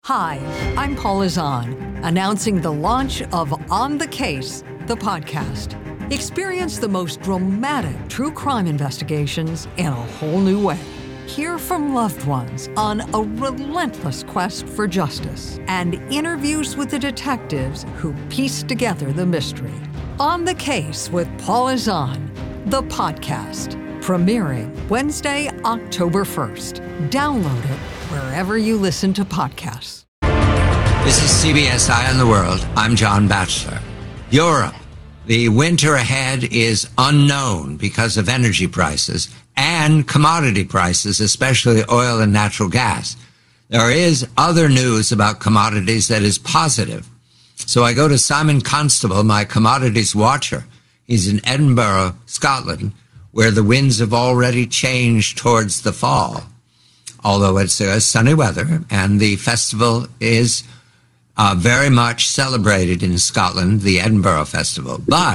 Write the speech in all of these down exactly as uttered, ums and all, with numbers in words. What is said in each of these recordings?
Hi, I'm Paula Zahn, announcing the launch of On the Case, the podcast. Experience the most dramatic true crime investigations in a whole new way. Hear from loved ones on a relentless quest for justice and interviews with the detectives who piece together the mystery. On the Case with Paula Zahn, the podcast, premiering Wednesday, October first. Download it wherever you listen to podcasts. This is C B S Eye on the World. I'm John Batchelor. Europe. The winter ahead is unknown because of energy prices and commodity prices, especially oil and natural gas. There is other news about commodities that is positive. So I go to Simon Constable, my commodities watcher. He's in Edinburgh, Scotland, where the winds have already changed towards the fall. Although it's uh, sunny weather, and the festival is uh, very much celebrated in Scotland, the Edinburgh Festival. But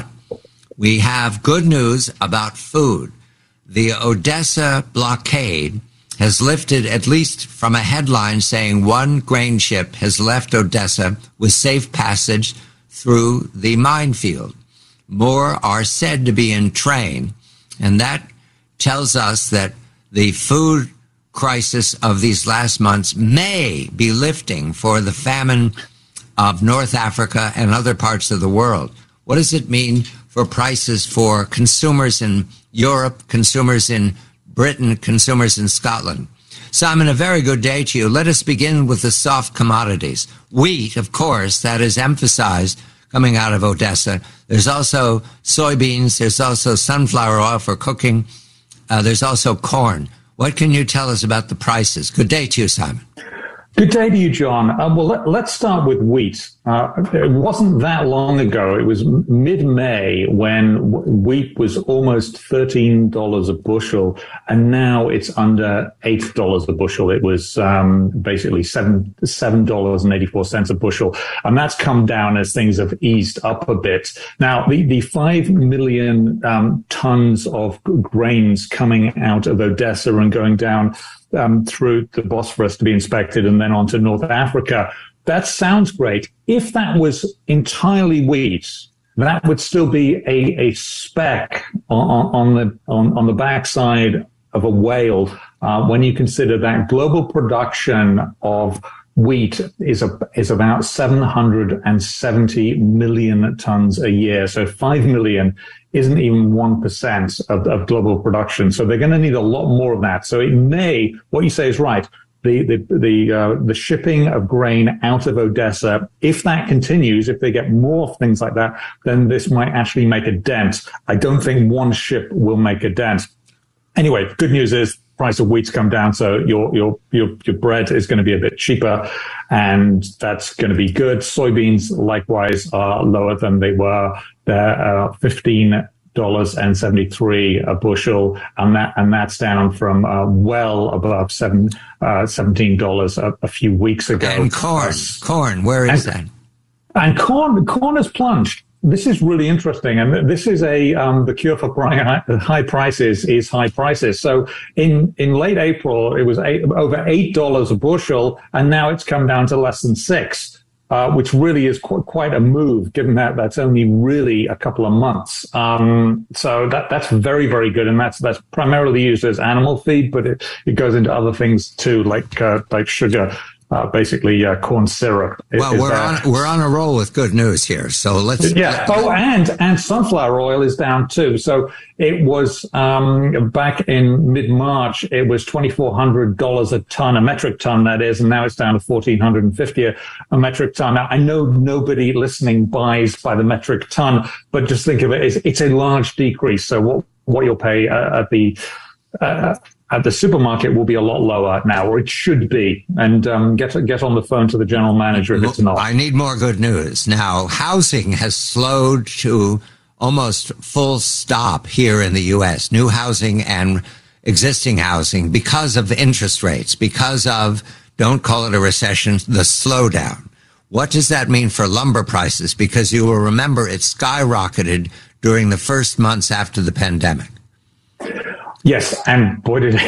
we have good news about food. The Odessa blockade has lifted, at least from a headline saying one grain ship has left Odessa with safe passage through the minefield. More are said to be in train, and that tells us that the food crisis of these last months may be lifting for the famine of North Africa and other parts of the world. What does it mean for prices for consumers in Europe, consumers in Britain, consumers in Scotland? Simon, a very good day to you. Let us begin with the soft commodities. Wheat, of course, that is emphasized coming out of Odessa. There's also soybeans. There's also sunflower oil for cooking. Uh, there's also corn. What can you tell us about the prices? Good day to you, Simon. Good day to you, John. Uh, well, let, let's start with wheat. Uh, it wasn't that long ago. It was mid-May when w- wheat was almost thirteen dollars a bushel, and now it's under eight dollars a bushel. It was um, basically seven seven dollars and eighty-four cents a bushel, and that's come down as things have eased up a bit. Now, the, the five million um, tons of grains coming out of Odessa and going down Um, through the Bosphorus to be inspected and then on to North Africa. That sounds great. If that was entirely wheat, that would still be a, a speck on, on the on, on the backside of a whale uh, when you consider that global production of wheat is a, is about seven hundred seventy million tons a year. So five million isn't even one percent of, of global production. So they're going to need a lot more of that. So it may, what you say is right. The, the, the, uh, the shipping of grain out of Odessa, if that continues, if they get more things like that, then this might actually make a dent. I don't think one ship will make a dent. Anyway, good news is price of wheat's come down, so your your your your bread is going to be a bit cheaper, and that's going to be good. Soybeans likewise are lower than they were. They're uh, fifteen dollars and seventy three a bushel, and that and that's down from uh, well above seven uh, seventeen dollars a, a few weeks ago. And corn, corn, where is and, that? And corn, corn has plunged. This is really interesting, and this is a um, the cure for high prices is high prices. So in in late April, it was eight, over eight dollars a bushel, and now it's come down to less than six, uh, which really is qu- quite a move, given that that's only really a couple of months. Um, so that that's very very good, and that's that's primarily used as animal feed, but it, it goes into other things too, like uh, like sugar. Uh, basically, uh, corn syrup. Well, we're on we're on a roll with good news here, so let's. Yeah. Oh, and and sunflower oil is down too. So it was um, back in mid March. It was twenty four hundred dollars a ton, a metric ton, that is, and now it's down to fourteen hundred and fifty a, a metric ton. Now I know nobody listening buys by the metric ton, but just think of it as it's a large decrease. So what what you'll pay uh, at the uh, at the supermarket will be a lot lower now, or it should be. And um, get get on the phone to the general manager if it's not. I need more good news. Now, housing has slowed to almost full stop here in the U S, new housing and existing housing, because of interest rates, because of, don't call it a recession, the slowdown. What does that mean for lumber prices? Because you will remember it skyrocketed during the first months after the pandemic. Yes, and boy, did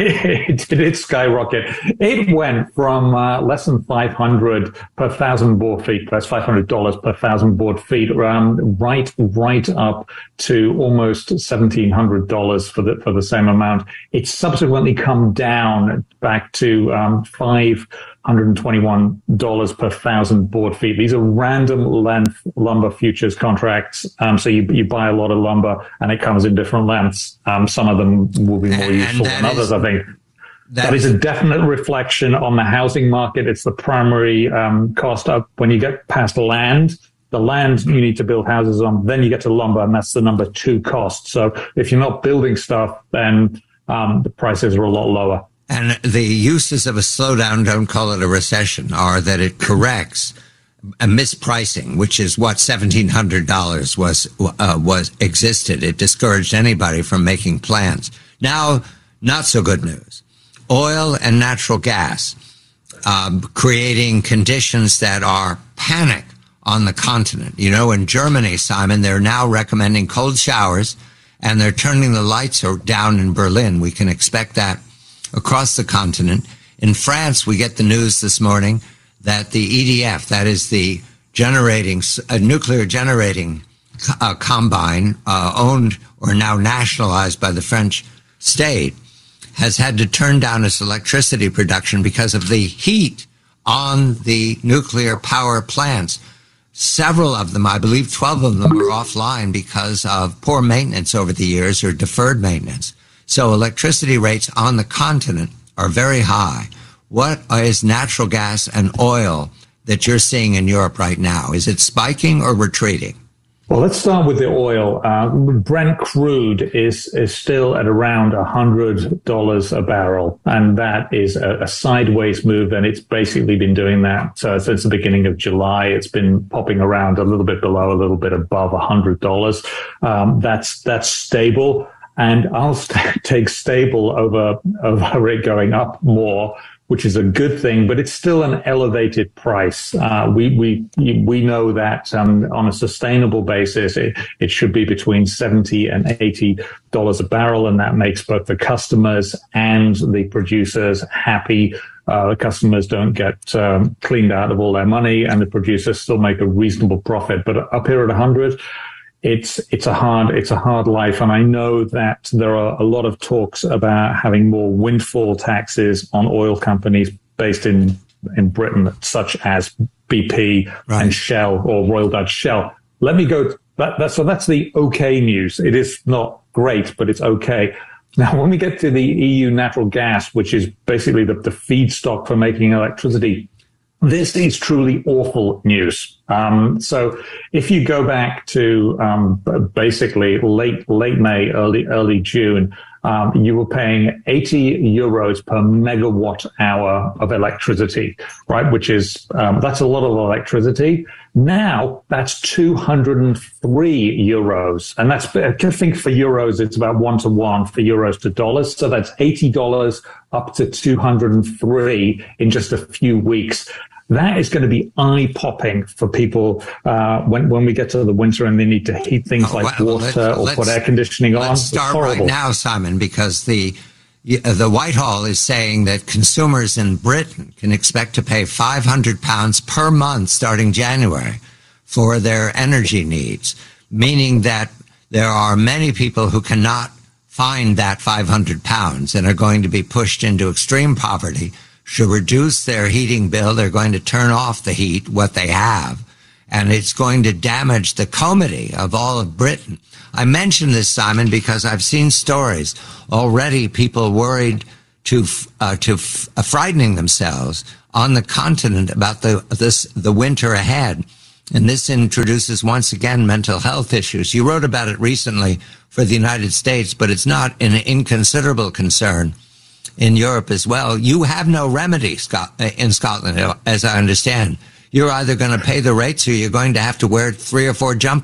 it, did it skyrocket. It went from uh, less than five hundred per thousand board feet, that's five hundred dollars per thousand board feet, um, right right up to almost seventeen hundred dollars for the, for the same amount. It's subsequently come down back to um, five hundred twenty-one dollars per thousand board feet. These are random length lumber futures contracts. Um, so you, you buy a lot of lumber and it comes in different lengths. Um, some of them will be more and, useful and than others, is, I think. That, that is a definite reflection on the housing market. It's the primary um, cost up when you get past land. The land you need to build houses on, then you get to lumber, and that's the number two cost. So if you're not building stuff, then um, the prices are a lot lower. And the uses of a slowdown, don't call it a recession, are that it corrects a mispricing, which is what seventeen hundred dollars was uh, was existed. It discouraged anybody from making plans. Now, not so good news. Oil and natural gas, um, creating conditions that are panic on the continent. You know, in Germany, Simon, they're now recommending cold showers, and they're turning the lights down in Berlin. We can expect that across the continent. In France, we get the news this morning that the E D F, that is the generating, uh, nuclear generating uh, combine, uh, owned or now nationalized by the French state, has had to turn down its electricity production because of the heat on the nuclear power plants. Several of them, I believe twelve of them, are offline because of poor maintenance over the years or deferred maintenance. So electricity rates on the continent are very high. What is natural gas and oil that you're seeing in Europe right now? Is it spiking or retreating? Well, let's start with the oil. Uh, Brent crude is is still at around one hundred dollars a barrel, and that is a, a sideways move, and it's basically been doing that uh, since the beginning of July. It's been popping around a little bit below, a little bit above one hundred dollars. Um, that's that's stable, and I'll st- take stable over over it going up more, which is a good thing, but it's still an elevated price. Uh, we we we know that um, on a sustainable basis, it, it should be between seventy and eighty dollars a barrel, and that makes both the customers and the producers happy. Uh, the customers don't get um, cleaned out of all their money, and the producers still make a reasonable profit. But up here at one hundred, It's it's a hard it's a hard life, and I know that there are a lot of talks about having more windfall taxes on oil companies based in in Britain, such as B P right. and Shell or Royal Dutch Shell. Let me go. That, that, so that's the okay news. It is not great, but it's okay. Now, when we get to the E U natural gas, which is basically the, the feedstock for making electricity, this is truly awful news. Um, so if you go back to um, basically late late May, early early June, um, you were paying eighty euros per megawatt hour of electricity, right? Which is um, that's a lot of electricity. Now that's two hundred three euros, and that's I think for euros it's about one to one for euros to dollars. So that's eighty dollars up to two hundred three in just a few weeks. That is going to be eye-popping for people uh, when when we get to the winter and they need to heat things oh, like well, water let's, or let's, put air conditioning let's on. Let's start right now, Simon, because the the Whitehall is saying that consumers in Britain can expect to pay five hundred pounds per month starting January for their energy needs, meaning that there are many people who cannot find that five hundred pounds and are going to be pushed into extreme poverty. Should reduce their heating bill. They're going to turn off the heat, what they have, and it's going to damage the comity of all of Britain. I mention this, Simon, because I've seen stories already, people worried to uh, to f- uh, frightening themselves on the continent about the this the winter ahead. And this introduces, once again, mental health issues. You wrote about it recently for the United States, but it's not an inconsiderable concern in Europe as well. You have no remedy in Scotland, as I understand. You're either going to pay the rates or you're going to have to wear three or four jumpers.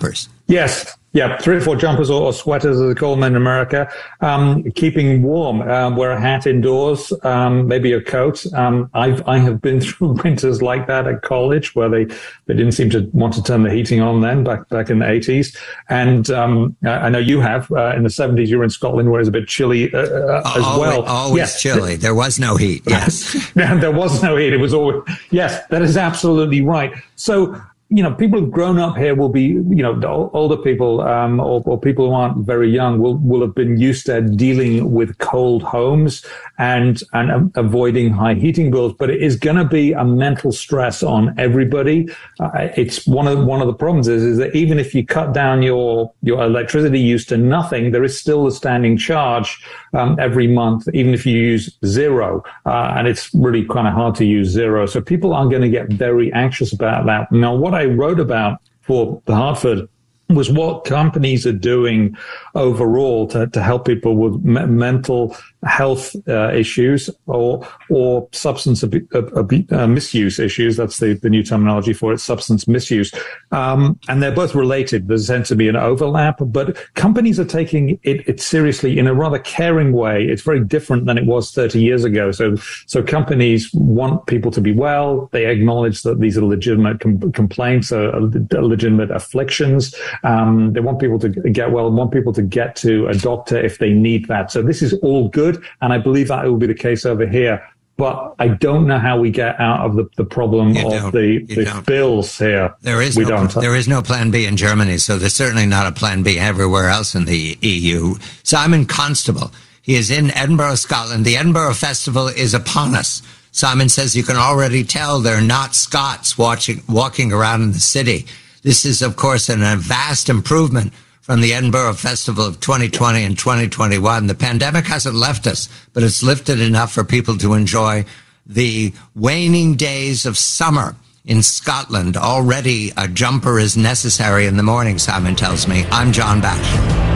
Yes. Yeah, three or four jumpers or, or sweaters, as they call them in America. Um, keeping warm. Um, wear a hat indoors, um, maybe a coat. Um, I've, I have been through winters like that at college where they, they didn't seem to want to turn the heating on then, back back in the eighties. And um, I know you have. Uh, in the seventies, you were in Scotland where it was a bit chilly uh, uh, as always, well. Always yes. chilly. There was no heat, yes. There was no heat. It was always, yes, that is absolutely right. So, you know, people who've grown up here will be, you know, older people um, or, or people who aren't very young will, will have been used to dealing with cold homes and and um, avoiding high heating bills. But it is going to be a mental stress on everybody. Uh, it's one of one of the problems is, is that even if you cut down your your electricity use to nothing, there is still a standing charge um, every month, even if you use zero. Uh, and it's really kind of hard to use zero. So people are going to get very anxious about that. Now, what I wrote about for the Hartford was what companies are doing overall to, to help people with me- mental health uh, issues or or substance ab- ab- uh, misuse issues. That's the, the new terminology for it, substance misuse. Um, and they're both related. There tends to be an overlap, but companies are taking it, it seriously in a rather caring way. It's very different than it was thirty years ago. So, so companies want people to be well. They acknowledge that these are legitimate com- complaints, are legitimate afflictions. Um, they want people to get well and want people to get to a doctor if they need that. So this is all good. And I believe that will be the case over here. But I don't know how we get out of the, the problem You of don't. the, You the don't. bills here. There is we no, don't. there is no plan B in Germany, so there's certainly not a plan B everywhere else in the E U. Simon Constable, he is in Edinburgh, Scotland. The Edinburgh Festival is upon us. Simon says you can already tell they're not Scots watching, walking around in the city. This is, of course, an, a vast improvement from the Edinburgh Festival of twenty twenty and twenty twenty-one. The pandemic hasn't left us, but it's lifted enough for people to enjoy the waning days of summer in Scotland. Already a jumper is necessary in the morning, Simon tells me. I'm John Batchelor.